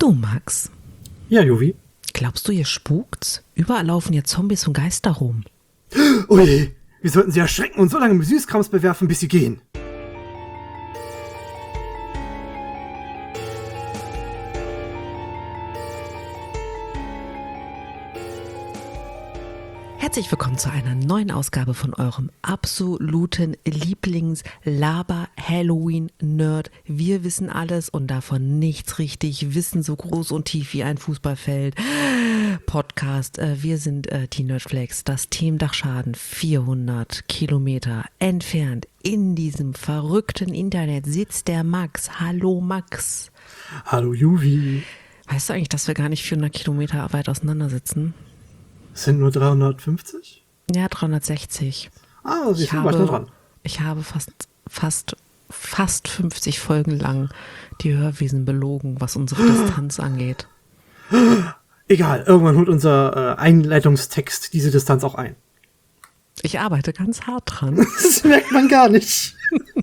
Du, Max, Ja, Jovi. glaubst du, hier spukt's? Überall laufen hier Zombies und Geister rum. Oh je, wir sollten sie erschrecken und so lange mit Süßkrams bewerfen, bis sie gehen. Herzlich willkommen zu einer neuen Ausgabe von eurem absoluten Lieblings-Laber-Halloween-Nerd. Wir wissen alles und davon nichts richtig. Wissen so groß und tief wie ein Fußballfeld. Podcast. Wir sind die Nerdflakes. Das Team Dachschaden 400 Kilometer entfernt. In diesem verrückten Internet sitzt der Max. Hallo Max. Hallo Jovi. Weißt du eigentlich, dass wir gar nicht 400 Kilometer weit auseinander sitzen? Es sind nur 350? Ja, 360. Ah, siehst du, war ich noch dran. Ich habe fast 50 Folgen lang die Hörwesen belogen, was unsere Distanz angeht. Egal, irgendwann holt unser Einleitungstext diese Distanz auch ein. Ich arbeite ganz hart dran. Das merkt man gar nicht.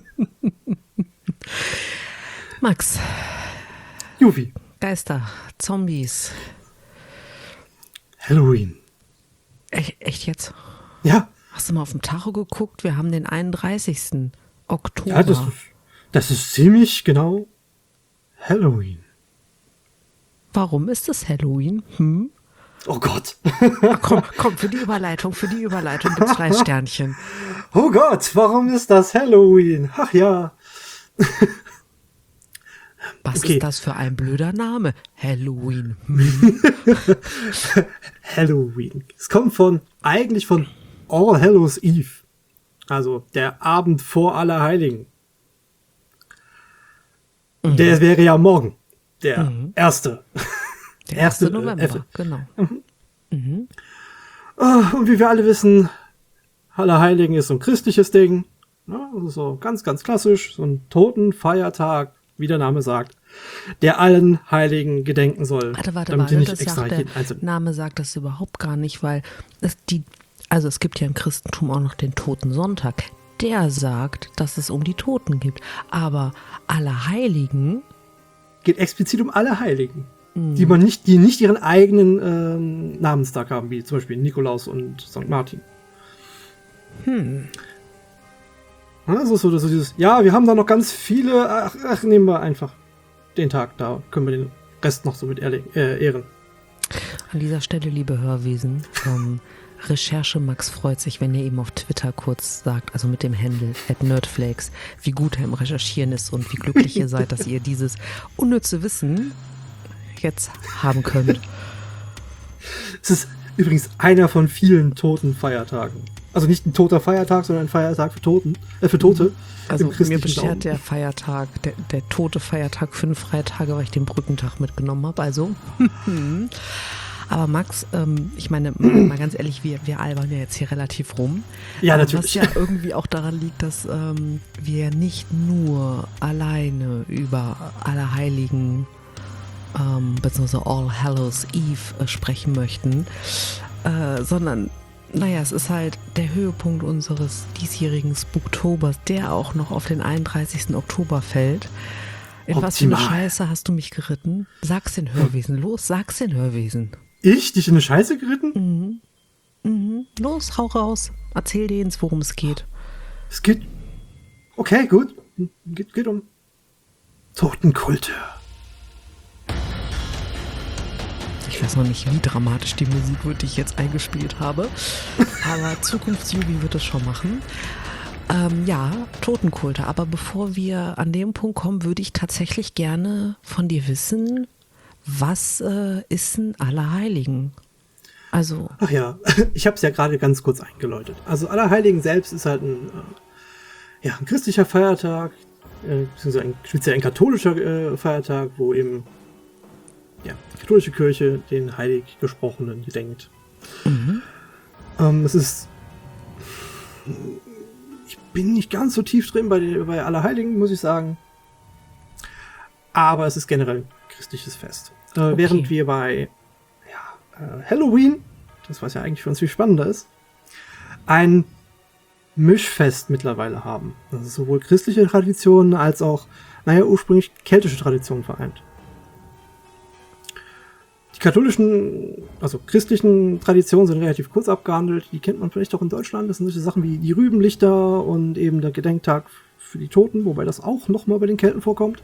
Max, Jovi. Geister, Zombies. Halloween. Echt jetzt? Ja. Hast du mal auf dem Tacho geguckt? Wir haben den 31. Oktober. Ja, das ist ziemlich genau Halloween. Warum ist es Halloween? Oh Gott. Komm, für die Überleitung gibt's 3 Sternchen. Oh Gott, warum ist das Halloween? Ach ja. Was Okay. ist das für ein blöder Name? Halloween. Halloween. Es kommt eigentlich von All Hallows Eve. Also der Abend vor Allerheiligen. Der wäre ja morgen. Der erste. Der 1. November, genau. Und wie wir alle wissen, Allerheiligen ist so ein christliches Ding. Ja, also so ganz, ganz klassisch. So ein Totenfeiertag, wie der Name sagt, der allen Heiligen gedenken soll. Warte, damit die nicht das extra sagt jeden der einzelnen. Name sagt das überhaupt gar nicht, weil es gibt ja im Christentum auch noch den Totensonntag. Der sagt, dass es um die Toten geht. Aber Allerheiligen, Geht explizit um alle Heiligen, die nicht ihren eigenen Namenstag haben, wie zum Beispiel Nikolaus und St. Martin. Ja, das ist so dieses, ja, wir haben da noch ganz viele, ach, nehmen wir einfach den Tag, da können wir den Rest noch so mit ehren. an dieser Stelle, liebe Hörwesen, Recherche Max freut sich, wenn ihr ihm auf Twitter kurz sagt, also mit dem Handle @nerdflakes, wie gut er im Recherchieren ist und wie glücklich ihr seid, dass ihr dieses unnütze Wissen jetzt haben könnt. Es ist übrigens einer von vielen toten Feiertagen. Also nicht ein toter Feiertag, sondern ein Feiertag für Tote. Also im mir christlichen beschert Glauben. der Feiertag, der tote Feiertag 5 Freitage, weil ich den Brückentag mitgenommen habe. Also, aber Max, ich meine, mal ganz ehrlich, wir albern ja jetzt hier relativ rum. Ja, Aber natürlich. was ja irgendwie auch daran liegt, dass wir nicht nur alleine über Allerheiligen beziehungsweise All Hallows Eve sprechen möchten, sondern naja, es ist halt der Höhepunkt unseres diesjährigen Spooktobers, der auch noch auf den 31. Oktober fällt. In was für eine Optimal. Scheiße hast du mich geritten? Sag's den Hörwesen, los, sag's den Hörwesen. Ich? Dich in eine Scheiße geritten? Los, hau raus, erzähl denen, worum es geht. Es geht. Okay, gut. Geht um Totenkulte. Ich weiß noch nicht, wie dramatisch die Musik wird, die ich jetzt eingespielt habe. Aber Zukunftsjubi wird es schon machen. Ja, Totenkulte. Aber bevor wir an dem Punkt kommen, würde ich tatsächlich gerne von dir wissen, was ist ein Allerheiligen? Also, Ach ja, ich habe es ja gerade ganz kurz eingeläutet. Also Allerheiligen selbst ist halt ein christlicher Feiertag, beziehungsweise speziell ein katholischer Feiertag, wo eben die katholische Kirche den heilig Gesprochenen gedenkt. Es ist... Ich bin nicht ganz so tief drin bei Allerheiligen, muss ich sagen. Aber es ist generell ein christliches Fest. Okay. Während wir bei Halloween, das was ja eigentlich für uns viel spannender ist, ein Mischfest mittlerweile haben. Das ist sowohl christliche Traditionen als auch, ursprünglich keltische Traditionen vereint. Die katholischen, also christlichen Traditionen sind relativ kurz abgehandelt. Die kennt man vielleicht auch in Deutschland. Das sind solche Sachen wie die Rübenlichter und eben der Gedenktag für die Toten, wobei das auch nochmal bei den Kelten vorkommt.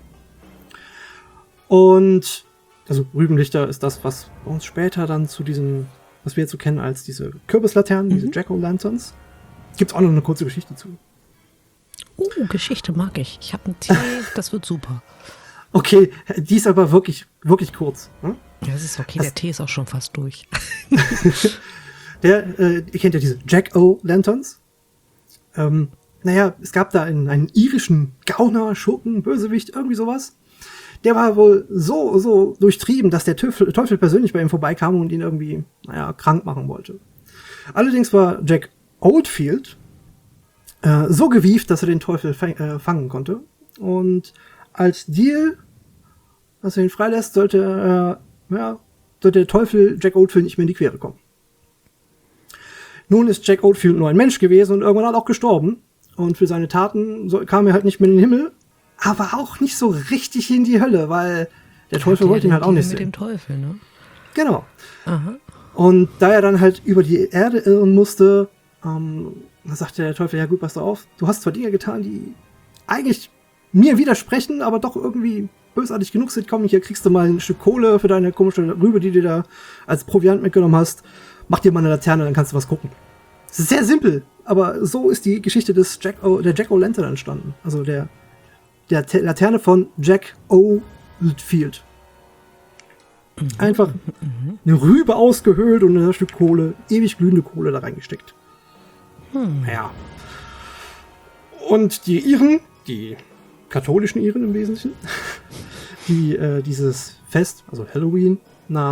Und also Rübenlichter ist das, was bei uns später dann zu diesem, was wir jetzt so kennen als diese Kürbislaternen, diese Jack-O-Lanterns. Gibt's auch noch eine kurze Geschichte zu. Geschichte mag ich. Ich habe einen Tee, das wird super. Okay, die ist aber wirklich, wirklich kurz. Ne? Ja, das ist okay, der Tee ist auch schon fast durch. Ihr kennt ja diese Jack-O-Lanterns. Naja, es gab da einen irischen Gauner, Schurken, Bösewicht, irgendwie sowas. Der war wohl so durchtrieben, dass der Teufel persönlich bei ihm vorbeikam und ihn irgendwie, krank machen wollte. Allerdings war Jack Oldfield so gewieft, dass er den Teufel fangen konnte. Und als Deal, dass er ihn freilässt, sollte der Teufel Jack Oldfield nicht mehr in die Quere kommen. Nun ist Jack Oldfield nur ein Mensch gewesen und irgendwann auch gestorben. Und für seine Taten kam er halt nicht mehr in den Himmel, aber auch nicht so richtig in die Hölle, weil der Teufel wollte ihn halt auch nicht sehen. Mit dem Teufel, ne? Genau. Aha. Und da er dann halt über die Erde irren musste, da sagte der Teufel, ja gut, pass auf, du hast zwar Dinge getan, die eigentlich mir widersprechen, aber doch irgendwie bösartig genug sind. Komm, hier kriegst du mal ein Stück Kohle für deine komische Rübe, die du da als Proviant mitgenommen hast. Mach dir mal eine Laterne, dann kannst du was gucken. Es ist sehr simpel, aber so ist die Geschichte der Jack-O-Lantern entstanden. Also der Laterne von Jack Oldfield. Einfach eine Rübe ausgehöhlt und ein Stück Kohle, ewig glühende Kohle da reingesteckt. Ja. Und die Iren, die katholischen Iren im Wesentlichen, die dieses Fest, also Halloween,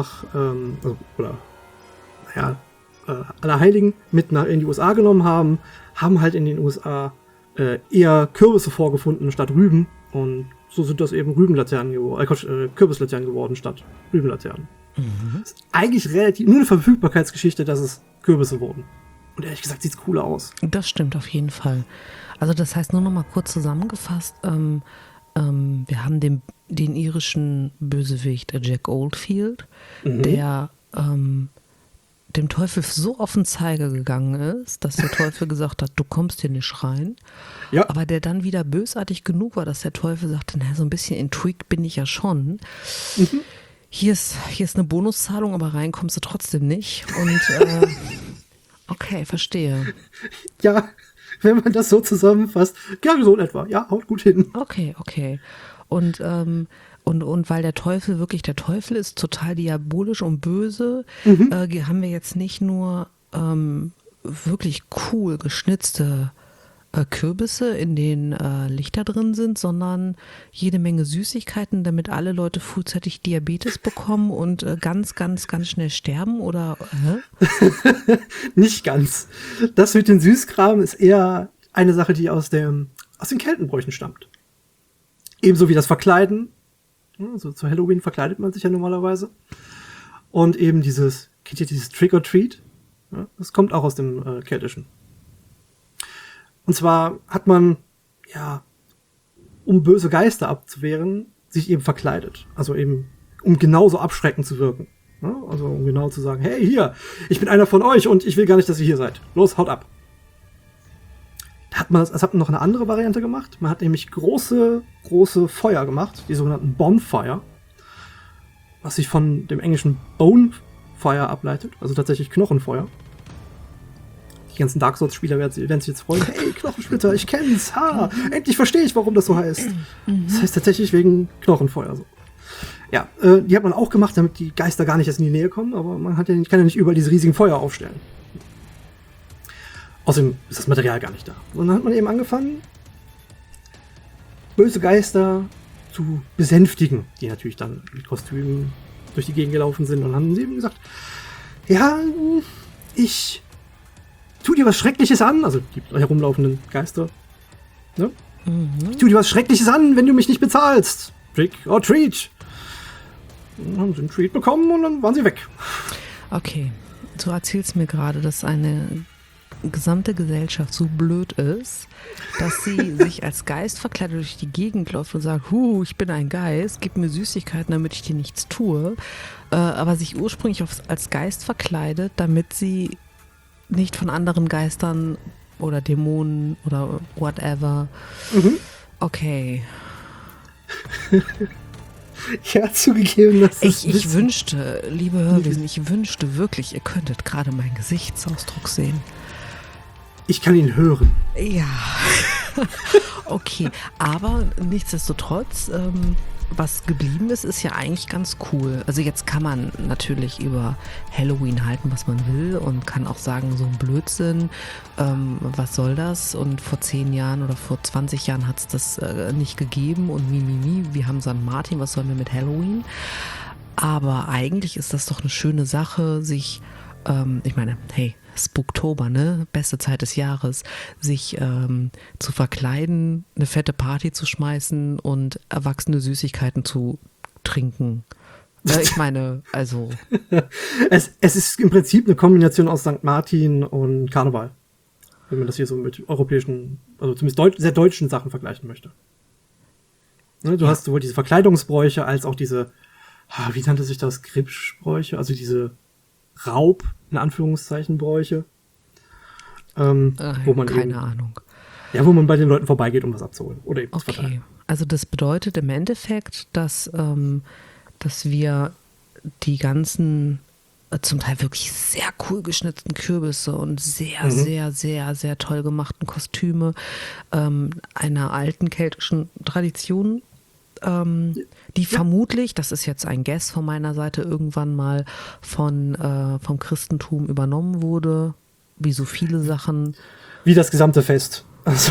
Allerheiligen mit in die USA genommen haben halt in den USA eher Kürbisse vorgefunden statt Rüben. Und so sind das eben Rübenlaternen geworden, Kürbislaternen geworden statt Rübenlaternen. Das ist eigentlich relativ nur eine Verfügbarkeitsgeschichte, dass es Kürbisse wurden. Und ehrlich gesagt sieht's cooler aus. Das stimmt auf jeden Fall. Also das heißt, nur noch mal kurz zusammengefasst, wir haben den irischen Bösewicht Jack Oldfield, der dem Teufel so auf den Zeiger gegangen ist, dass der Teufel gesagt hat, du kommst hier nicht rein. Ja. Aber der dann wieder bösartig genug war, dass der Teufel sagte, so ein bisschen intrigued bin ich ja schon. Hier ist eine Bonuszahlung, aber rein kommst du trotzdem nicht. Und okay, verstehe. Ja, wenn man das so zusammenfasst, ja, so in etwa. Ja, haut gut hin. Okay. Und weil der Teufel wirklich der Teufel ist, total diabolisch und böse, haben wir jetzt nicht nur wirklich cool geschnitzte Kürbisse, in denen Lichter drin sind, sondern jede Menge Süßigkeiten, damit alle Leute frühzeitig Diabetes bekommen und ganz, ganz, ganz schnell sterben, oder? Nicht ganz. Das mit den Süßkram ist eher eine Sache, die aus den Keltenbräuchen stammt. Ebenso wie das Verkleiden. Also zu Halloween verkleidet man sich ja normalerweise. Und eben kennt ihr dieses Trick or Treat? Ja, das kommt auch aus dem Keltischen. Und zwar hat man, um böse Geister abzuwehren, sich eben verkleidet. Also eben, um genauso abschreckend zu wirken. Ja, also um genau zu sagen, hey, hier, ich bin einer von euch und ich will gar nicht, dass ihr hier seid. Los, haut ab. Das hat man noch eine andere Variante gemacht. Man hat nämlich große Feuer gemacht, die sogenannten Bonfire, was sich von dem englischen Bonefire ableitet, also tatsächlich Knochenfeuer. Die ganzen Dark Souls-Spieler werden sich jetzt freuen. Hey, Knochensplitter, ich kenn's. Endlich verstehe ich, warum das so heißt. Das heißt tatsächlich wegen Knochenfeuer so. Ja, die hat man auch gemacht, damit die Geister gar nicht erst in die Nähe kommen, aber man kann ja nicht überall diese riesigen Feuer aufstellen. Außerdem ist das Material gar nicht da. Und dann hat man eben angefangen, böse Geister zu besänftigen, die natürlich dann mit Kostümen durch die Gegend gelaufen sind und haben eben gesagt, ja, ich tu dir was Schreckliches an, also die herumlaufenden Geister, ne? Ich tu dir was Schreckliches an, wenn du mich nicht bezahlst. Trick or Treat. Dann haben sie einen Treat bekommen und dann waren sie weg. Okay, du erzählst mir gerade, dass eine gesamte Gesellschaft so blöd ist, dass sie sich als Geist verkleidet durch die Gegend läuft und sagt, ich bin ein Geist, gib mir Süßigkeiten, damit ich dir nichts tue, aber sich ursprünglich als Geist verkleidet, damit sie nicht von anderen Geistern oder Dämonen oder whatever. Okay. Ja, zugegeben, dass ich wünschte, liebe Hörwesen, ich wünschte wirklich, ihr könntet gerade meinen Gesichtsausdruck sehen. Ich kann ihn hören. Ja. Okay, aber nichtsdestotrotz, was geblieben ist, ist ja eigentlich ganz cool. Also jetzt kann man natürlich über Halloween halten, was man will und kann auch sagen, so ein Blödsinn, was soll das? Und vor 10 Jahren oder vor 20 Jahren hat es das nicht gegeben und wir haben St. Martin, was sollen wir mit Halloween? Aber eigentlich ist das doch eine schöne Sache, sich, ich meine, hey, Spooktober, ne? Beste Zeit des Jahres, sich zu verkleiden, eine fette Party zu schmeißen und erwachsene Süßigkeiten zu trinken. Ich meine, also. Es ist im Prinzip eine Kombination aus St. Martin und Karneval. Wenn man das hier so mit europäischen, also zumindest sehr deutschen Sachen vergleichen möchte. Ne, du hast sowohl diese Verkleidungsbräuche als auch diese, wie nannte sich das, Gripsbräuche, also diese Raub, in Anführungszeichen, Bräuche. Wo man keine Ahnung. Ja, wo man bei den Leuten vorbeigeht, um was abzuholen. Oder eben zu verteilen. Okay, also das bedeutet im Endeffekt, dass wir die ganzen zum Teil wirklich sehr cool geschnitzten Kürbisse und sehr, sehr, sehr, sehr toll gemachten Kostüme einer alten keltischen Tradition, die vermutlich, das ist jetzt ein Guess von meiner Seite, irgendwann mal vom Christentum übernommen wurde, wie so viele Sachen. Wie das gesamte Fest. Also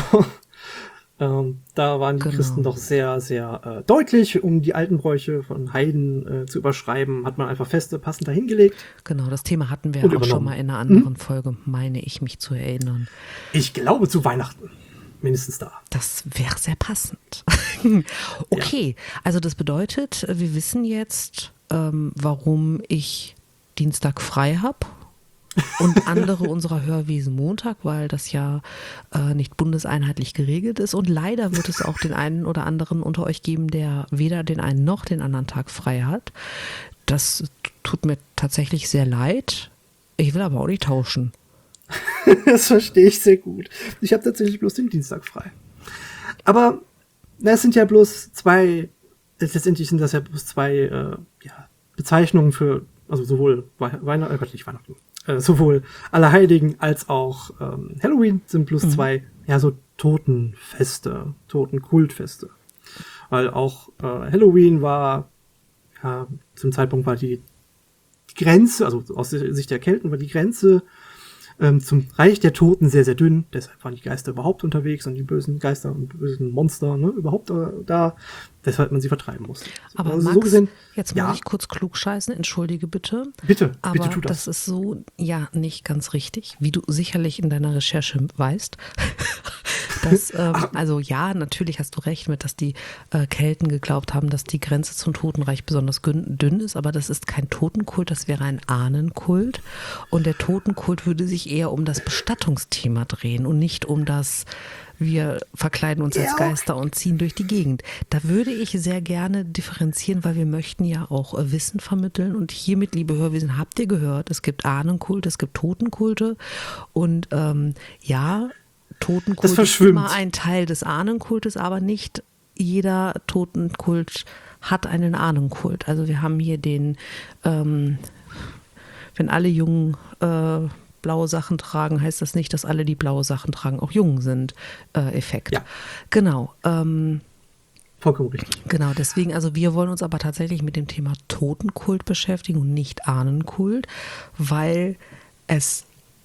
da waren die Christen doch sehr, sehr deutlich, um die alten Bräuche von Heiden zu überschreiben, hat man einfach Feste passend dahingelegt. Genau, das Thema hatten wir auch schon mal in einer anderen Folge, meine ich mich zu erinnern. Ich glaube zu Weihnachten. Mindestens da. Das wäre sehr passend. Okay, also das bedeutet, wir wissen jetzt, warum ich Dienstag frei habe und andere unserer Hörwesen Montag, weil das ja nicht bundeseinheitlich geregelt ist. Und leider wird es auch den einen oder anderen unter euch geben, der weder den einen noch den anderen Tag frei hat. Das tut mir tatsächlich sehr leid. Ich will aber auch nicht tauschen. Das verstehe ich sehr gut. Ich habe tatsächlich bloß den Dienstag frei. Aber es sind ja bloß letztendlich sind das ja bloß zwei Bezeichnungen für, also sowohl sowohl Allerheiligen als auch Halloween sind bloß zwei, so Totenfeste, Totenkultfeste. Weil auch Halloween war, zum Zeitpunkt war die Grenze, also aus Sicht der Kelten war die Grenze zum Reich der Toten sehr, sehr dünn. Deshalb waren die Geister überhaupt unterwegs und die bösen Geister und bösen Monster überhaupt da, weshalb man sie vertreiben musste. Aber also Max, so gesehen, jetzt muss ich kurz klug scheißen, entschuldige bitte. Bitte aber tu das. Das ist so, nicht ganz richtig, wie du sicherlich in deiner Recherche weißt. Dass, also ja, natürlich hast du recht mit, dass die Kelten geglaubt haben, dass die Grenze zum Totenreich besonders dünn ist, aber das ist kein Totenkult, das wäre ein Ahnenkult und der Totenkult würde sich eher um das Bestattungsthema drehen und nicht um das, wir verkleiden uns als Geister und ziehen durch die Gegend. Da würde ich sehr gerne differenzieren, weil wir möchten ja auch Wissen vermitteln und hiermit, liebe Hörwesen, habt ihr gehört, es gibt Ahnenkulte, es gibt Totenkulte und Totenkult ist immer ein Teil des Ahnenkultes, aber nicht jeder Totenkult hat einen Ahnenkult. Also wir haben hier den, wenn alle Jungen blaue Sachen tragen, heißt das nicht, dass alle, die blaue Sachen tragen, auch Jungen sind, Effekt. Ja. Genau. Vollkommen richtig. Genau, deswegen, also wir wollen uns aber tatsächlich mit dem Thema Totenkult beschäftigen und nicht Ahnenkult, weil es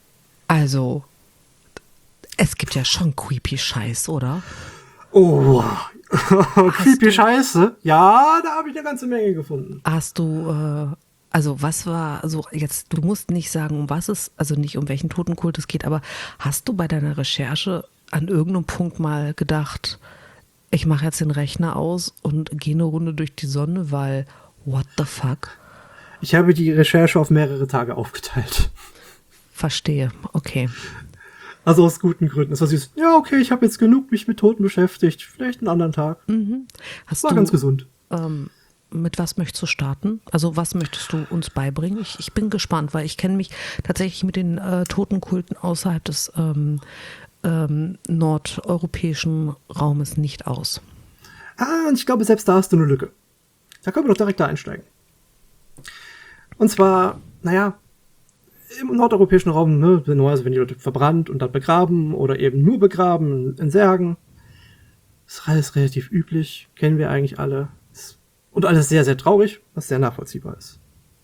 gibt ja schon creepy Scheiß, oder? Oh, creepy Scheiße? Ja, da habe ich eine ganze Menge gefunden. Hast du, was war, also jetzt, du musst nicht sagen, um was es, also nicht um welchen Totenkult es geht, aber hast du bei deiner Recherche an irgendeinem Punkt mal gedacht, ich mache jetzt den Rechner aus und gehe eine Runde durch die Sonne, weil what the fuck? Ich habe die Recherche auf mehrere Tage aufgeteilt. Verstehe, okay. Also aus guten Gründen. Es war süß. Ja, okay, ich habe jetzt genug mich mit Toten beschäftigt. Vielleicht einen anderen Tag. Hast War du, ganz gesund. mit was möchtest du starten? Also was möchtest du uns beibringen? Ich bin gespannt, weil ich kenne mich tatsächlich mit den Totenkulten außerhalb des nordeuropäischen Raumes nicht aus. Und ich glaube, selbst da hast du eine Lücke. Da können wir doch direkt da einsteigen. Und zwar, naja, im nordeuropäischen Raum, ne, normalerweise werden die Leute verbrannt und dann begraben oder eben nur begraben in Särgen. Ist alles relativ üblich, kennen wir eigentlich alle. Und alles sehr, sehr traurig, was sehr nachvollziehbar ist.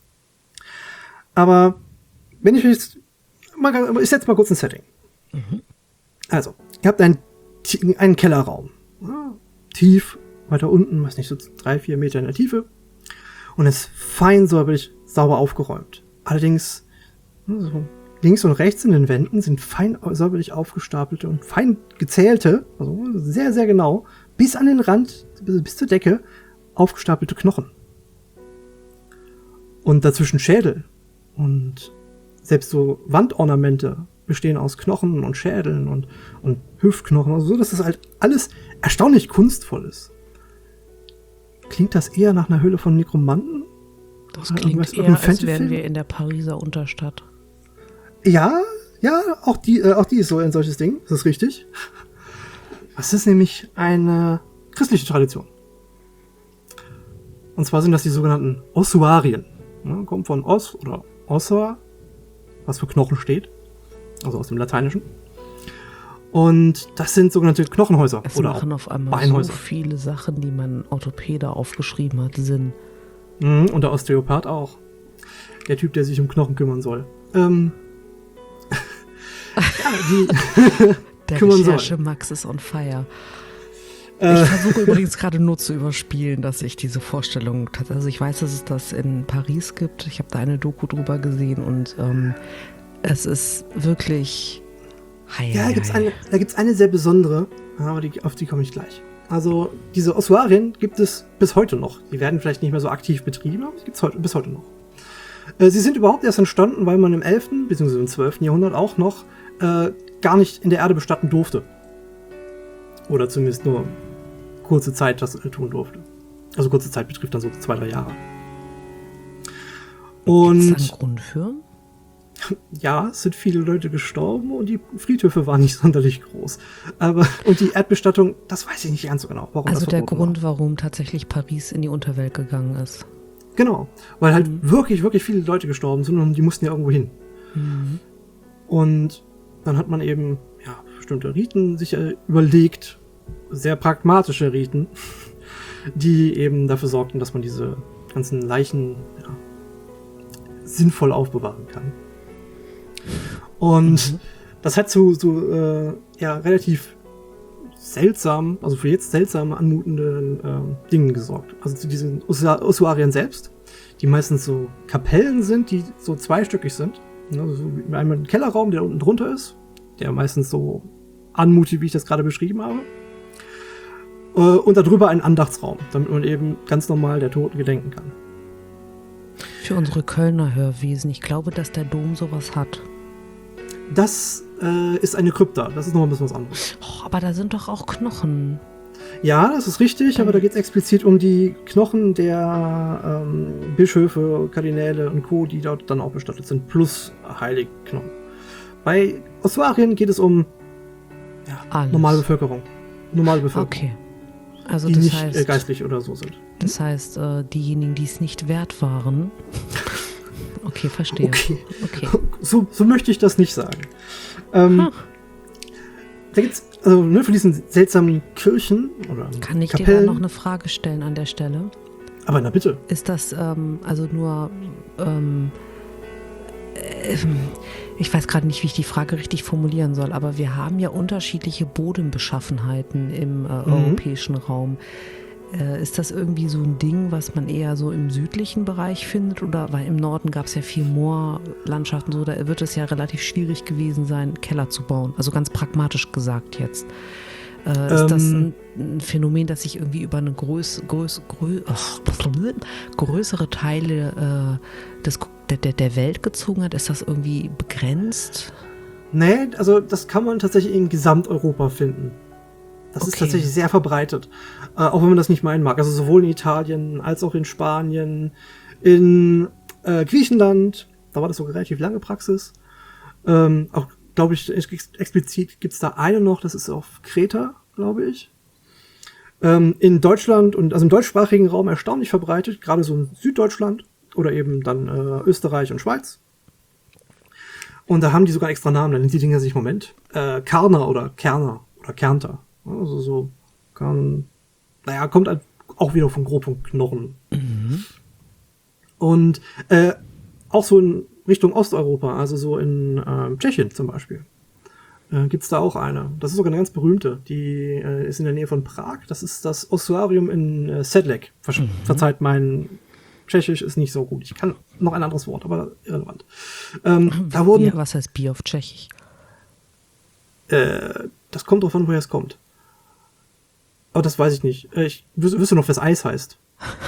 Aber wenn ich setze mal kurz ein Setting. Also, ihr habt einen Kellerraum. Ja, tief, weiter unten, weiß nicht, so 3-4 Meter in der Tiefe. Und ist fein säuberlich sauber aufgeräumt. Allerdings so links und rechts in den Wänden sind fein säuberlich aufgestapelte und fein gezählte, also sehr, sehr genau, bis an den Rand, bis zur Decke, aufgestapelte Knochen. Und dazwischen Schädel. Und selbst so Wandornamente bestehen aus Knochen und Schädeln und Hüftknochen, also so, dass das halt alles erstaunlich kunstvoll ist. Klingt das eher nach einer Höhle von Nekromanten? Das klingt eher, als wären wir in der Pariser Unterstadt. Ja, auch die ist so ein solches Ding, das ist richtig. Das ist nämlich eine christliche Tradition. Und zwar sind das die sogenannten Ossuarien. Ja, kommt von Os oder Ossa, was für Knochen steht. Also aus dem Lateinischen. Und das sind sogenannte Knochenhäuser. Es oder machen auf einmal Beinhäuser. so viele Sachen, die mein Orthopäde aufgeschrieben hat, Sinn. Und der Osteopath auch. Der Typ, der sich um Knochen kümmern soll. Der kümmern soll. Recherche Max ist on fire. Ich versuche übrigens gerade nur zu überspielen, dass ich diese Vorstellung tatsächlich, also ich weiß, dass es das in Paris gibt. Ich habe da eine Doku drüber gesehen und es ist wirklich... Ja, da gibt's eine sehr besondere, aber auf die komme ich gleich. Also diese Ossuarien gibt es bis heute noch. Die werden vielleicht nicht mehr so aktiv betrieben, aber es gibt es bis heute noch. Sie sind überhaupt erst entstanden, weil man im 11. bzw. im 12. Jahrhundert auch noch gar nicht in der Erde bestatten durfte. Oder zumindest nur kurze Zeit das tun durfte. Also kurze Zeit betrifft dann so 2-3 Jahre. Und gibt's da einen Grund für? Ja, es sind viele Leute gestorben und die Friedhöfe waren nicht sonderlich groß. Und die Erdbestattung, das weiß ich nicht ganz so genau, warum also das der Grund, warum tatsächlich Paris in die Unterwelt gegangen ist. Genau, weil halt wirklich, wirklich viele Leute gestorben sind und die mussten ja irgendwo hin. Und dann hat man eben bestimmte Riten sich überlegt, sehr pragmatische Riten, die eben dafür sorgten, dass man diese ganzen Leichen sinnvoll aufbewahren kann. Und das hat zu relativ seltsam, also für jetzt seltsam anmutenden Dingen gesorgt. Also zu diesen Ossuarien selbst, die meistens so Kapellen sind, die so zweistöckig sind. Also so einmal ein Kellerraum, der unten drunter ist, der meistens so anmutet, wie ich das gerade beschrieben habe. Und darüber ein Andachtsraum, damit man eben ganz normal der Toten gedenken kann. Für unsere Kölner Hörwesen, ich glaube, dass der Dom sowas hat. Das ist eine Krypta, das ist noch ein bisschen was anderes. Oh, aber da sind doch auch Knochen. Ja, das ist richtig, aber da geht es explizit um die Knochen der Bischöfe, Kardinäle und Co., die dort dann auch bestattet sind, plus Heiligknochen. Bei Ossuarien geht es um normale Bevölkerung. Okay. Also die das nicht heißt, geistlich oder so sind. Das heißt, diejenigen, die es nicht wert waren. Okay, verstehe. Okay. So möchte ich das nicht sagen. Da gibt's, also für diesen seltsamen Kirchen oder Kann ich Kapellen, dir da noch eine Frage stellen an der Stelle? Aber na bitte. Ist das also nur ich weiß gerade nicht, wie ich die Frage richtig formulieren soll, aber wir haben ja unterschiedliche Bodenbeschaffenheiten im europäischen Raum. Ist das irgendwie so ein Ding, was man eher so im südlichen Bereich findet? Oder weil im Norden gab es ja viel Moorlandschaften, so, da wird es ja relativ schwierig gewesen sein, Keller zu bauen. Also ganz pragmatisch gesagt jetzt. Ist das ein Phänomen, das sich irgendwie über eine größere Teile der Welt gezogen hat? Ist das irgendwie begrenzt? Nee, also das kann man tatsächlich in Gesamteuropa finden. Das ist tatsächlich sehr verbreitet. Auch wenn man das nicht meinen mag. Also sowohl in Italien als auch in Spanien, in Griechenland, da war das sogar relativ lange Praxis. Auch, glaube ich, explizit gibt's da eine noch, das ist auf Kreta, glaube ich. In Deutschland und also im deutschsprachigen Raum erstaunlich verbreitet, gerade so in Süddeutschland oder eben dann Österreich und Schweiz. Und da haben die sogar extra Namen, dann nennen die Dinger sich Karner oder Kerner oder Kernter. Also so kommt halt auch wieder von grob von Knochen. Mhm. Und auch so in Richtung Osteuropa, also so in Tschechien zum Beispiel, gibt's da auch eine. Das ist sogar eine ganz berühmte. Die ist in der Nähe von Prag. Das ist das Ossuarium in Sedlec. Verzeiht, mein Tschechisch ist nicht so gut. Ich kann noch ein anderes Wort, aber irrelevant. Da wurden, was heißt Bier auf Tschechisch? das kommt drauf an, woher es kommt. Aber das weiß ich nicht. Ich wüsste noch, was Eis heißt.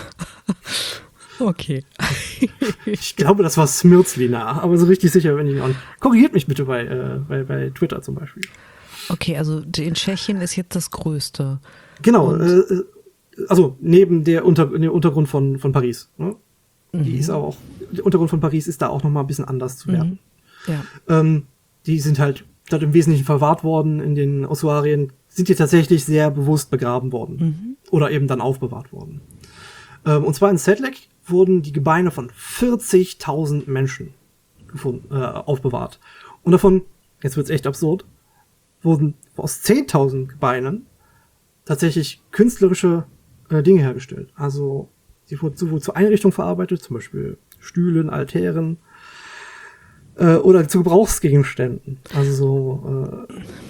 Okay. Ich glaube, das war Smirzlina, aber so richtig sicher bin ich noch nicht. Korrigiert mich bitte bei Twitter zum Beispiel. Okay, also in Tschechien ist jetzt das Größte. Genau, also neben dem Untergrund von Paris. Ne? Die ist auch, der Untergrund von Paris ist da auch noch mal ein bisschen anders zu werten. Ja. Die sind halt dort im Wesentlichen verwahrt worden in den Ossuarien, sind die tatsächlich sehr bewusst begraben worden. Oder eben dann aufbewahrt worden. Und zwar in Sedlec wurden die Gebeine von 40.000 Menschen aufbewahrt. Und davon, jetzt wird's echt absurd, wurden aus 10.000 Gebeinen tatsächlich künstlerische Dinge hergestellt. Also sie wurden sowohl zur Einrichtung verarbeitet, zum Beispiel Stühlen, Altären, oder zu Gebrauchsgegenständen. Also so,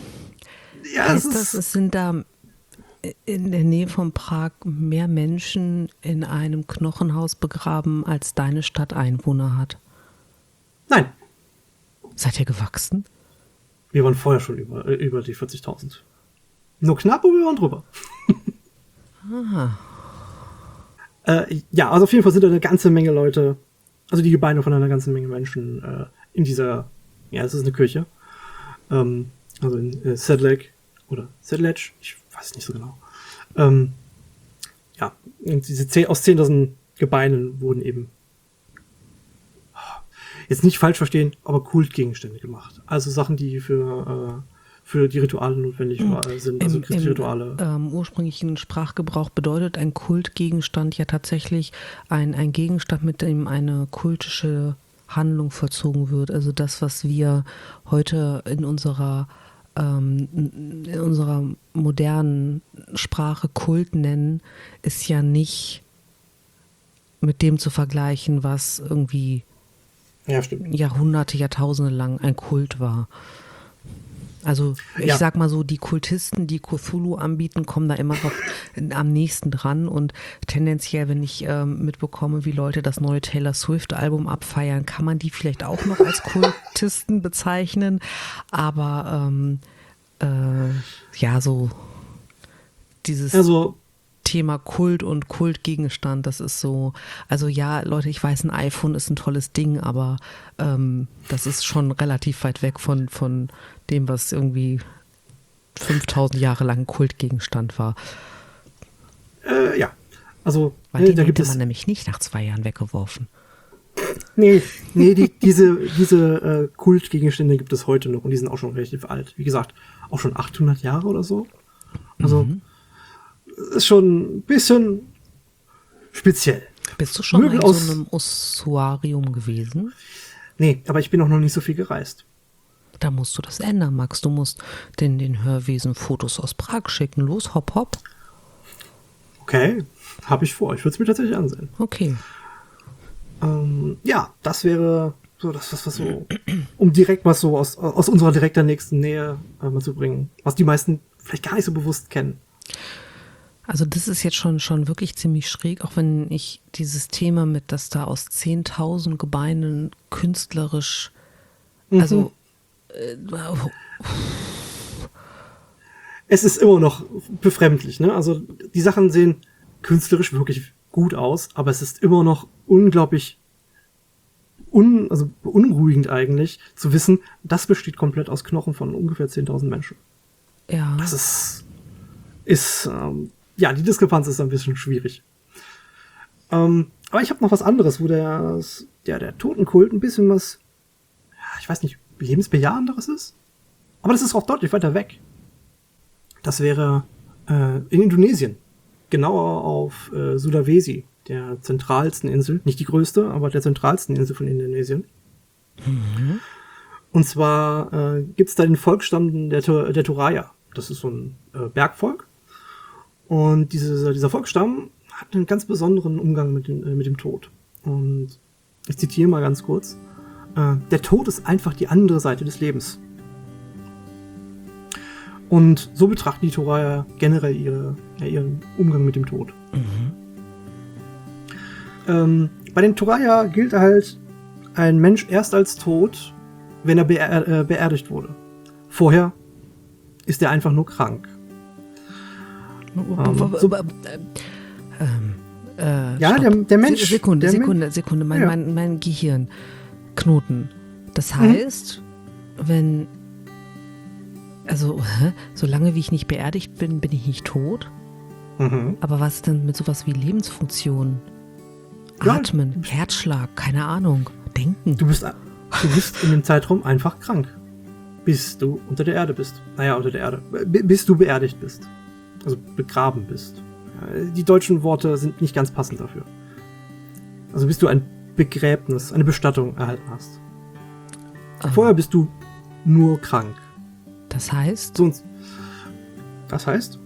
es sind da in der Nähe von Prag mehr Menschen in einem Knochenhaus begraben, als deine Stadt Einwohner hat? Nein. Seid ihr gewachsen? Wir waren vorher schon über die 40.000. Nur knapp, aber wir waren drüber. Ja, also auf jeden Fall sind da eine ganze Menge Leute, also die Gebeine von einer ganzen Menge Menschen in dieser, es ist eine Kirche, also in Sedlec oder Sedlec, ich weiß nicht so genau. Ja, und aus 10.000 Gebeinen wurden eben, jetzt nicht falsch verstehen, aber Kultgegenstände gemacht. Also Sachen, die für die Rituale notwendig sind, also christliche Rituale. Im ursprünglichen Sprachgebrauch bedeutet ein Kultgegenstand ja tatsächlich ein Gegenstand, mit dem eine kultische Handlung vollzogen wird. Also das, was wir heute in unserer modernen Sprache Kult nennen, ist ja nicht mit dem zu vergleichen, was irgendwie Jahrhunderte, Jahrtausende lang ein Kult war. Also ich sag mal so, die Kultisten, die Cthulhu anbieten, kommen da immer noch am nächsten dran, und tendenziell, wenn ich mitbekomme, wie Leute das neue Taylor Swift-Album abfeiern, kann man die vielleicht auch noch als Kultisten bezeichnen, aber so dieses Thema Kult und Kultgegenstand, das ist so, also ja, Leute, ich weiß, ein iPhone ist ein tolles Ding, aber das ist schon relativ weit weg von dem, was irgendwie 5.000 Jahre lang Kultgegenstand war. Ja, also weil den hätte man nämlich nicht nach 2 Jahren weggeworfen. Nee, diese Kultgegenstände gibt es heute noch, und die sind auch schon relativ alt. Wie gesagt, auch schon 800 Jahre oder so. Also ist schon ein bisschen speziell. Bist du schon in so einem Ossuarium gewesen? Nee, aber ich bin auch noch nicht so viel gereist. Da musst du das ändern, Max. Du musst den Hörwesen Fotos aus Prag schicken. Los, hopp, hopp. Okay, habe ich vor. Ich würde es mir tatsächlich ansehen. Okay. Ja, das wäre so das, was so, um direkt was so aus unserer direkter nächsten Nähe mal zu bringen, was die meisten vielleicht gar nicht so bewusst kennen. Also das ist jetzt schon wirklich ziemlich schräg, auch wenn ich dieses Thema mit, dass da aus 10.000 Gebeinen künstlerisch, also es ist immer noch befremdlich, ne? Also die Sachen sehen künstlerisch wirklich gut aus, aber es ist immer noch unglaublich beunruhigend eigentlich, zu wissen, das besteht komplett aus Knochen von ungefähr 10.000 Menschen. Ja. Das die Diskrepanz ist ein bisschen schwierig. Aber ich habe noch was anderes, wo der Totenkult ein bisschen was, ich weiß nicht, lebensbejahenderes ist. Aber das ist auch deutlich weiter weg. Das wäre in Indonesien. Genauer auf Sulawesi, der zentralsten Insel. Nicht die größte, aber der zentralsten Insel von Indonesien. Mhm. Und zwar gibt's da den Volksstamm der Toraja. Das ist so ein Bergvolk. Und dieser Volksstamm hat einen ganz besonderen Umgang mit dem Tod. Und ich zitiere mal ganz kurz. Der Tod ist einfach die andere Seite des Lebens. Und so betrachten die Toraja generell ihren Umgang mit dem Tod. Mhm. Bei den Toraja gilt halt ein Mensch erst als tot, wenn er beerdigt wurde. Vorher ist er einfach nur krank. Der Mensch... Sekunde. Mein Gehirn. Knoten. Das heißt, solange wie ich nicht beerdigt bin, bin ich nicht tot. Mhm. Aber was ist denn mit sowas wie Lebensfunktionen? Atmen, Herzschlag, keine Ahnung, Denken. Du bist in dem Zeitraum einfach krank. Bis du unter der Erde bist. Naja, unter der Erde. Bis du beerdigt bist. Also begraben bist. Die deutschen Worte sind nicht ganz passend dafür. Also bis du ein Begräbnis, eine Bestattung erhalten hast. Vorher bist du nur krank. Das heißt? Das heißt?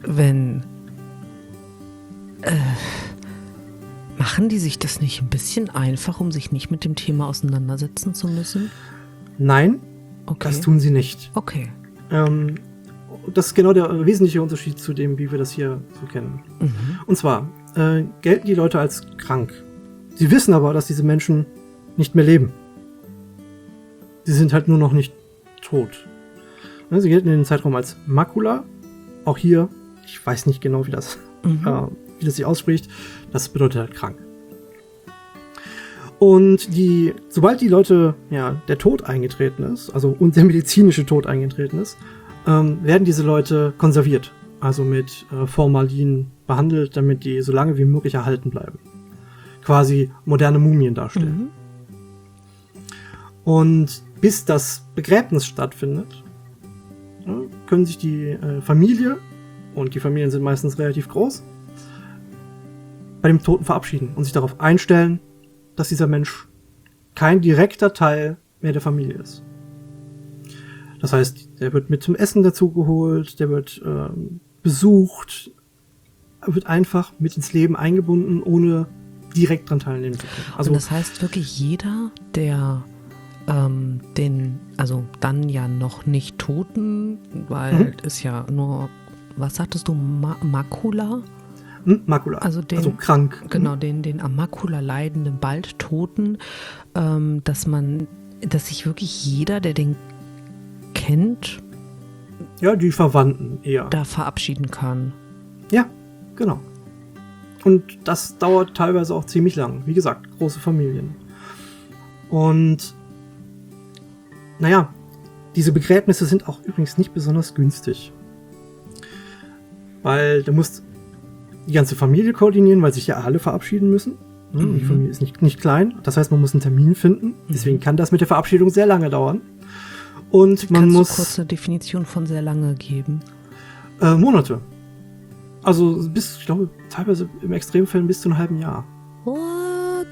Machen die sich das nicht ein bisschen einfach, um sich nicht mit dem Thema auseinandersetzen zu müssen? Nein, das tun sie nicht. Okay. Das ist genau der wesentliche Unterschied zu dem, wie wir das hier so kennen. Mhm. Und zwar gelten die Leute als krank. Sie wissen aber, dass diese Menschen nicht mehr leben. Sie sind halt nur noch nicht tot. Sie gelten in dem Zeitraum als Makula. Auch hier, ich weiß nicht genau, wie das sich ausspricht. Das bedeutet halt krank. Und sobald die Leute, der Tod eingetreten ist, also und der medizinische Tod eingetreten ist, werden diese Leute konserviert. Also mit Formalin behandelt, damit die so lange wie möglich erhalten bleiben. Quasi moderne Mumien darstellen. Mhm. Und bis das Begräbnis stattfindet, können sich die Familie, und die Familien sind meistens relativ groß, bei dem Toten verabschieden und sich darauf einstellen, dass dieser Mensch kein direkter Teil mehr der Familie ist. Das heißt, der wird mit zum Essen dazugeholt, der wird besucht, wird einfach mit ins Leben eingebunden, ohne direkt dran teilnehmen zu können. Also, und das heißt wirklich jeder, der dann ja noch nicht Toten, weil es ja nur, was sagtest du, Makula? Makula, also krank. Genau, den am Makula leidenden, bald Toten, dass sich wirklich jeder, der den kennt, die Verwandten eher, da verabschieden kann. Ja, genau. Und das dauert teilweise auch ziemlich lang. Wie gesagt, große Familien. Und diese Begräbnisse sind auch übrigens nicht besonders günstig. Weil du musst die ganze Familie koordinieren, weil sich ja alle verabschieden müssen. Mhm. Die Familie ist nicht klein. Das heißt, man muss einen Termin finden. Deswegen kann das mit der Verabschiedung sehr lange dauern. Und man muss... Kannst du kurz eine Definition von sehr lange geben? Monate. Also ich glaube, teilweise im Extremfällen bis zu einem halben Jahr. What?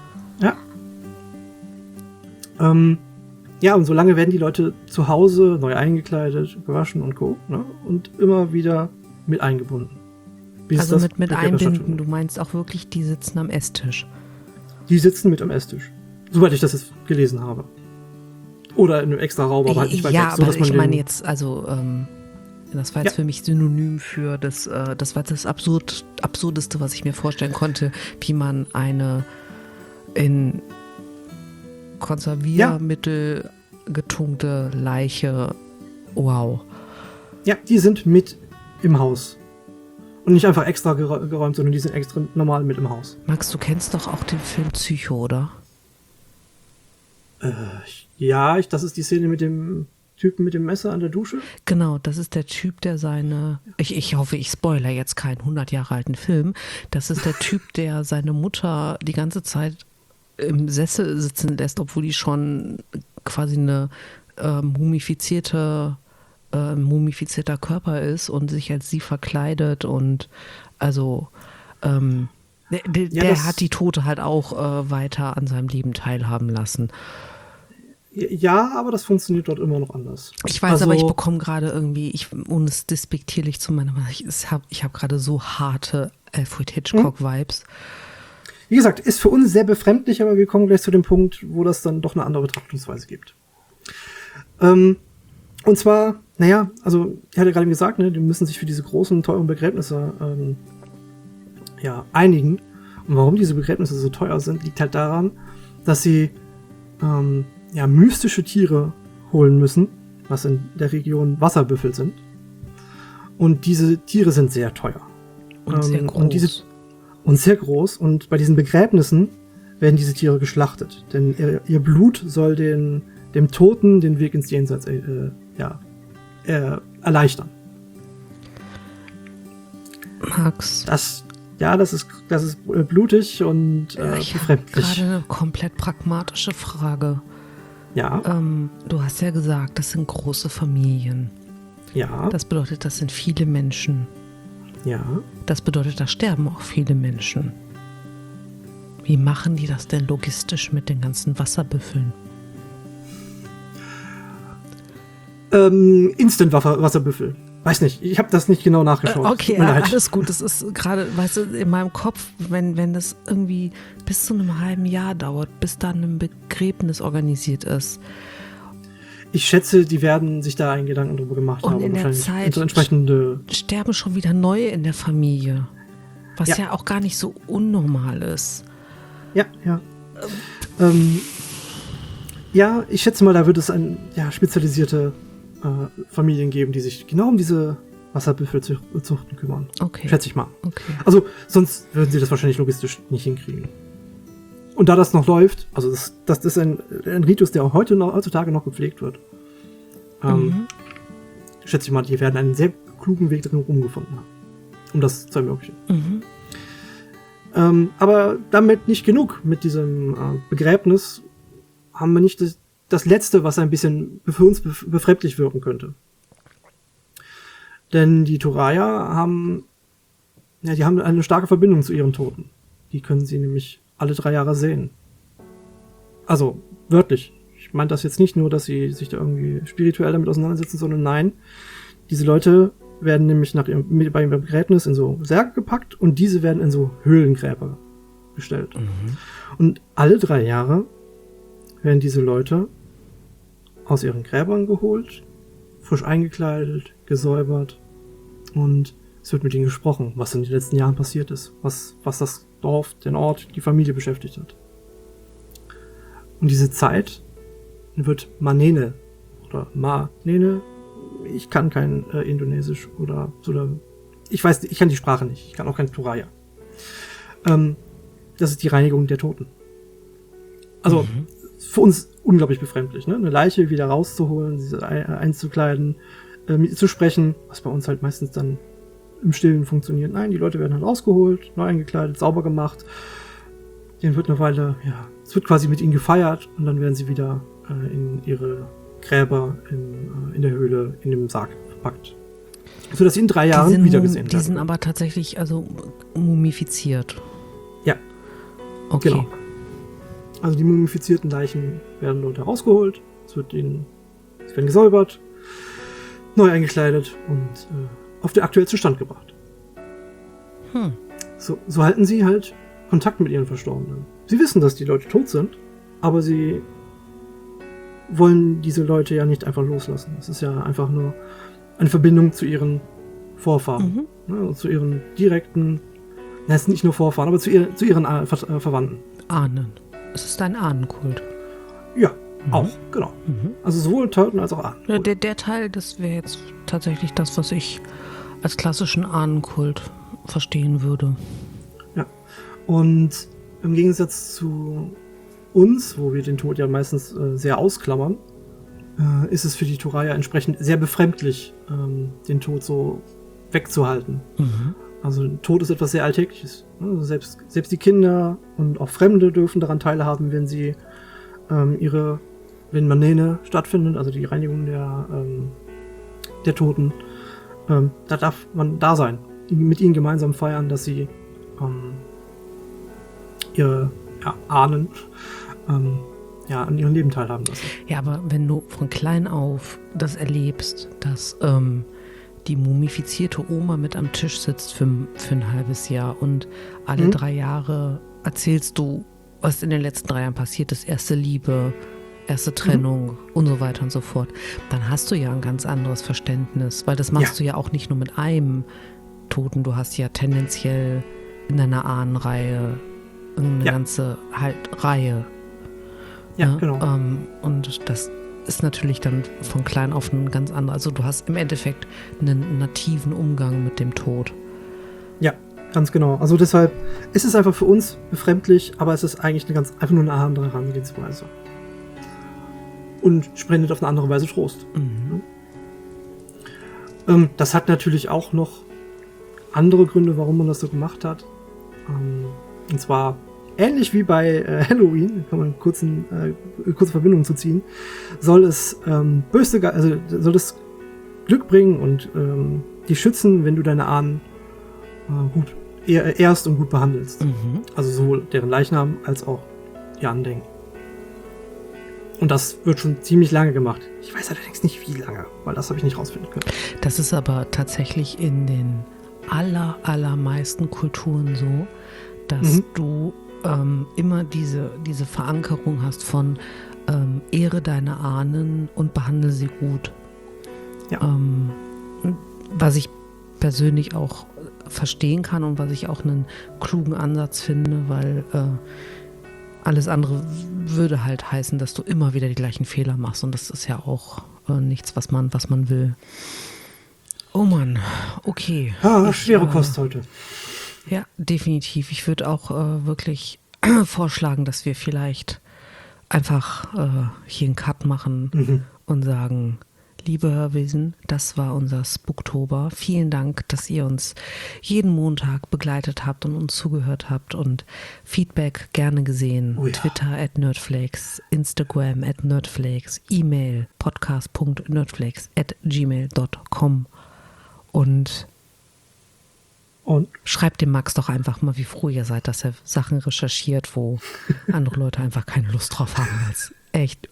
Ja. Und so lange werden die Leute zu Hause neu eingekleidet, gewaschen und Co. Ne? Und immer wieder mit eingebunden. Also mit einbinden, du meinst auch wirklich, die sitzen am Esstisch? Die sitzen mit am Esstisch. Soweit ich das jetzt gelesen habe. Oder in einem extra Raum, aber halt nicht weit weg. So, aber ich meine jetzt, das war jetzt für mich synonym für das war das Absurdeste, was ich mir vorstellen konnte, wie man eine in Konserviermittel getunkte Leiche, wow. Ja, die sind mit im Haus. Und nicht einfach extra geräumt, sondern die sind extra normal mit im Haus. Max, du kennst doch auch den Film Psycho, oder? Ja, das ist die Szene mit dem Typen mit dem Messer an der Dusche. Genau, das ist der Typ, der ich hoffe, ich spoilere jetzt keinen 100 Jahre alten Film. Das ist der Typ, der seine Mutter die ganze Zeit im Sessel sitzen lässt, obwohl die schon quasi eine mumifizierter Körper ist und sich als sie verkleidet und also der hat die Tote halt auch weiter an seinem Leben teilhaben lassen. Ja, aber das funktioniert dort immer noch anders. Ich weiß, aber ich bekomme gerade irgendwie, ohne es despektierlich zu meinen, ich hab gerade so harte Alfred Hitchcock-Vibes. Wie gesagt, ist für uns sehr befremdlich, aber wir kommen gleich zu dem Punkt, wo das dann doch eine andere Betrachtungsweise gibt. Und zwar, also ich hatte gerade gesagt, die müssen sich für diese großen, teuren Begräbnisse einigen. Und warum diese Begräbnisse so teuer sind, liegt halt daran, dass sie mystische Tiere holen müssen, was in der Region Wasserbüffel sind. Und diese Tiere sind sehr teuer. Und sehr groß. Und sehr groß. Und bei diesen Begräbnissen werden diese Tiere geschlachtet. Denn ihr Blut soll dem Toten den Weg ins Jenseits erleichtern. Max. Das ist blutig und befremdlich. Ich habe gerade eine komplett pragmatische Frage. Ja. Du hast ja gesagt, das sind große Familien. Ja. Das bedeutet, das sind viele Menschen. Ja. Das bedeutet, da sterben auch viele Menschen. Wie machen die das denn logistisch mit den ganzen Wasserbüffeln? Instant-Wasserbüffel. Weiß nicht, ich habe das nicht genau nachgeschaut. Okay, alles gut. Das ist gerade, weißt du, in meinem Kopf, wenn das irgendwie bis zu einem halben Jahr dauert, bis dann ein Begräbnis organisiert ist. Ich schätze, die werden sich da einen Gedanken drüber gemacht haben. Und in der Zeit sterben schon wieder neue in der Familie. Was ja auch gar nicht so unnormal ist. Ja. Ich schätze mal, da wird es spezialisierte Familien geben, die sich genau um diese Wasserbüffelzuchten kümmern. Okay. Schätze ich mal. Okay. Also, sonst würden sie das wahrscheinlich logistisch nicht hinkriegen. Und da das noch läuft, also das ist ein Ritus, der auch heutzutage noch gepflegt wird, schätze ich mal, die werden einen sehr klugen Weg drin rumgefunden haben, um das zu ermöglichen. Aber damit nicht genug. Mit diesem Begräbnis haben wir nicht das Letzte, was ein bisschen für uns befremdlich wirken könnte. Denn die Toraya haben eine starke Verbindung zu ihren Toten. Die können sie nämlich alle 3 Jahre sehen. Also, wörtlich. Ich meine das jetzt nicht nur, dass sie sich da irgendwie spirituell damit auseinandersetzen, sondern nein, diese Leute werden nämlich bei ihrem Begräbnis in so Särge gepackt und diese werden in so Höhlengräber gestellt. Und alle 3 Jahre werden diese Leute aus ihren Gräbern geholt, frisch eingekleidet, gesäubert und es wird mit ihnen gesprochen, was in den letzten Jahren passiert ist, was das Dorf, den Ort, die Familie beschäftigt hat. Und diese Zeit wird Manene oder Ma-Nene, ich kann kein Indonesisch oder ich weiß, ich kann die Sprache nicht, ich kann auch kein Toraya. Das ist die Reinigung der Toten. Also für uns unglaublich befremdlich, ne? Eine Leiche wieder rauszuholen, sie einzukleiden, zu sprechen, was bei uns halt meistens dann im Stillen funktioniert. Nein, die Leute werden halt rausgeholt, neu eingekleidet, sauber gemacht. Denen wird eine Weile, es wird quasi mit ihnen gefeiert und dann werden sie wieder in ihre Gräber in der Höhle, in dem Sarg verpackt. Sodass sie in 3 Jahren wiedergesehen werden. Die sind aber tatsächlich mumifiziert. Ja. Okay. Genau. Also die mumifizierten Leichen werden dort herausgeholt, sie werden gesäubert, neu eingekleidet und auf den aktuellsten Stand gebracht. So halten sie halt Kontakt mit ihren Verstorbenen. Sie wissen, dass die Leute tot sind, aber sie wollen diese Leute ja nicht einfach loslassen. Es ist ja einfach nur eine Verbindung zu ihren Vorfahren, ne, zu ihren direkten, es sind nicht nur Vorfahren, aber zu ihren Verwandten. Ahnen. Es ist ein Ahnenkult. Ja, auch, genau. Also sowohl Toten als auch Ahnenkult. Der Teil, das wäre jetzt tatsächlich das, was ich als klassischen Ahnenkult verstehen würde. Ja, und im Gegensatz zu uns, wo wir den Tod ja meistens sehr ausklammern, ist es für die Turaya entsprechend sehr befremdlich, den Tod so wegzuhalten. Mhm. Also Tod ist etwas sehr Alltägliches. Also selbst die Kinder und auch Fremde dürfen daran teilhaben, wenn sie wenn Manene stattfindet, also die Reinigung der Toten. Da darf man da sein, mit ihnen gemeinsam feiern, dass sie ihre Ahnen an ihrem Leben teilhaben lassen. Ja, aber wenn du von klein auf das erlebst, dass die mumifizierte Oma mit am Tisch sitzt für ein halbes Jahr und alle 3 Jahre erzählst du, was in den letzten 3 Jahren passiert ist, erste Liebe, erste Trennung und so weiter und so fort, dann hast du ja ein ganz anderes Verständnis, weil das machst du ja auch nicht nur mit einem Toten, du hast ja tendenziell in deiner Ahnenreihe eine ganze Reihe. Ja, ne? genau. Und das ist natürlich dann von klein auf ein ganz anderer, also du hast im Endeffekt einen nativen Umgang mit dem Tod. Ja, ganz genau. Also deshalb ist es einfach für uns befremdlich, aber es ist eigentlich einfach nur eine andere Herangehensweise. Und spendet auf eine andere Weise Trost. Mhm. Das hat natürlich auch noch andere Gründe, warum man das so gemacht hat. Und zwar ähnlich wie bei Halloween, kann man kurze Verbindung zu ziehen, soll es soll es Glück bringen und dich schützen, wenn du deine Ahnen gut ehrst und gut behandelst. Mhm. Also sowohl deren Leichnam als auch ihr Andenken. Und das wird schon ziemlich lange gemacht. Ich weiß allerdings nicht, wie lange, weil das habe ich nicht rausfinden können. Das ist aber tatsächlich in den allermeisten Kulturen so, dass du immer diese Verankerung hast von ehre deine Ahnen und behandle sie gut. Ja. Was ich persönlich auch verstehen kann und was ich auch einen klugen Ansatz finde, weil alles andere würde halt heißen, dass du immer wieder die gleichen Fehler machst und das ist ja auch nichts, was man will. Oh Mann, okay. Schwere Kost heute. Ja, definitiv. Ich würde auch wirklich vorschlagen, dass wir vielleicht einfach hier einen Cut machen und sagen, liebe Hörwesen, das war unser Spooktober. Vielen Dank, dass ihr uns jeden Montag begleitet habt und uns zugehört habt und Feedback gerne gesehen. Oh ja. Twitter @nerdflakes, Instagram @nerdflakes, E-Mail podcast.nerdflakes@gmail.com und schreibt dem Max doch einfach mal, wie froh ihr seid, dass er Sachen recherchiert, wo andere Leute einfach keine Lust drauf haben, weil es echt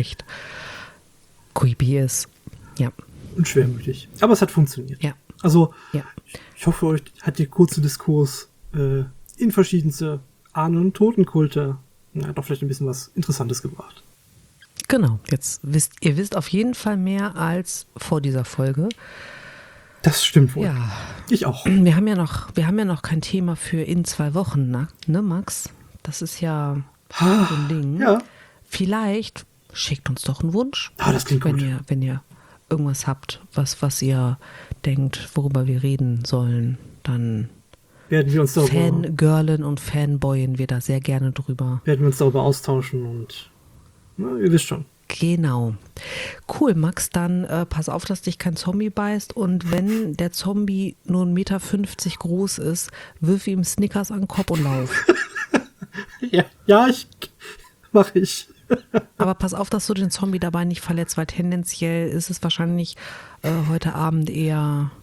creepy ist. Ja. Und schwermütig. Aber es hat funktioniert. Ja. Also, Ja. ich hoffe, euch hat der kurze Diskurs in verschiedenste Ahnen- und Totenkulte doch vielleicht ein bisschen was Interessantes gebracht. Genau. Jetzt wisst auf jeden Fall mehr als vor dieser Folge. Das stimmt wohl. Ja. Ich auch. Wir haben ja noch kein Thema für in 2 Wochen, ne, Max? Das ist ja so ein Ding. Ja. Vielleicht schickt uns doch einen Wunsch. Das klingt gut. Wenn ihr irgendwas habt, was ihr denkt, worüber wir reden sollen, dann Werden wir uns Fangirlen und Fanboyen wir da sehr gerne drüber. austauschen und ihr wisst schon. Genau. Cool, Max, dann pass auf, dass dich kein Zombie beißt und wenn der Zombie nur 1,50 Meter groß ist, wirf ihm Snickers an den Kopf und lauf. Ja, mache ich. Aber pass auf, dass du den Zombie dabei nicht verletzt, weil tendenziell ist es wahrscheinlich heute Abend eher,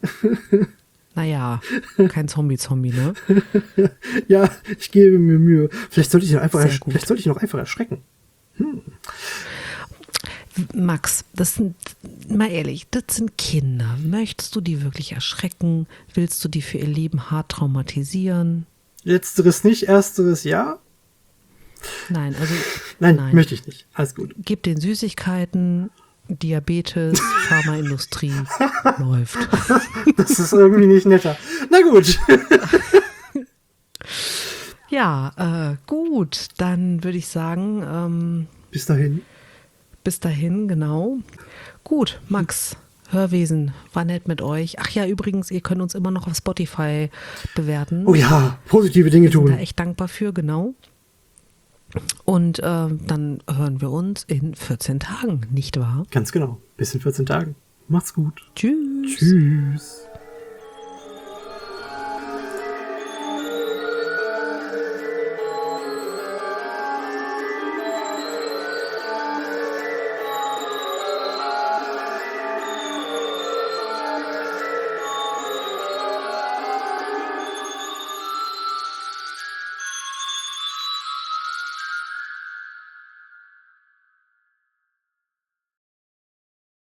naja, kein Zombie, ne? Ja, ich gebe mir Mühe. Vielleicht sollte ich ihn noch einfach erschrecken. Max, mal ehrlich, das sind Kinder. Möchtest du die wirklich erschrecken? Willst du die für ihr Leben hart traumatisieren? Letzteres nicht, ersteres ja. Nein, also Nein, möchte ich nicht. Alles gut. Gib den Süßigkeiten, Diabetes, Pharmaindustrie läuft. Das ist irgendwie nicht netter. Na gut. Ja, gut, dann würde ich sagen, Bis dahin. bis dahin, genau. Gut, Max, Hörwesen, war nett mit euch. Ach ja, übrigens, ihr könnt uns immer noch auf Spotify bewerten. Oh ja, positive Dinge Wir sind da tun. echt dankbar für, genau. Und dann hören wir uns in 14 Tagen, nicht wahr? Ganz genau. Bis in 14 Tagen. Macht's gut. Tschüss. Tschüss.